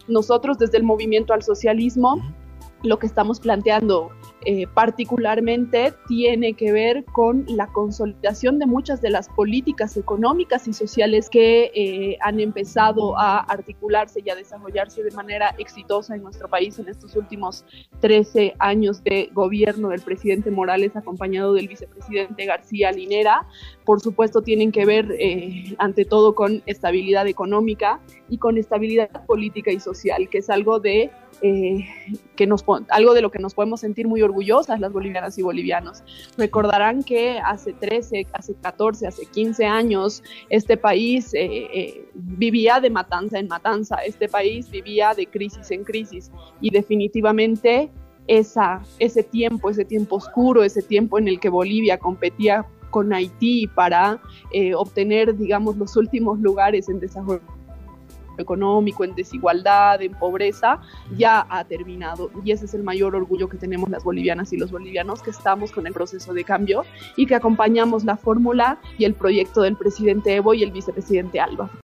nosotros desde el Movimiento al Socialismo lo que estamos planteando particularmente tiene que ver con la consolidación de muchas de las políticas económicas y sociales que han empezado a articularse y a desarrollarse de manera exitosa en nuestro país en estos últimos 13 años de gobierno del presidente Morales acompañado del vicepresidente García Linera. Por supuesto tienen que ver ante todo con estabilidad económica y con estabilidad política y social, que es algo de algo de lo que nos podemos sentir muy orgullosas las bolivianas y bolivianos. Recordarán que hace 13, hace 14, hace 15 años este país vivía de matanza en matanza, este país vivía de crisis en crisis y definitivamente ese tiempo oscuro, ese tiempo en el que Bolivia competía con Haití para obtener, digamos, los últimos lugares en desarrollo económico, en desigualdad, en pobreza, ya ha terminado. Y ese es el mayor orgullo que tenemos las bolivianas y los bolivianos, que estamos con el proceso de cambio y que acompañamos la fórmula y el proyecto del presidente Evo y el vicepresidente Alba.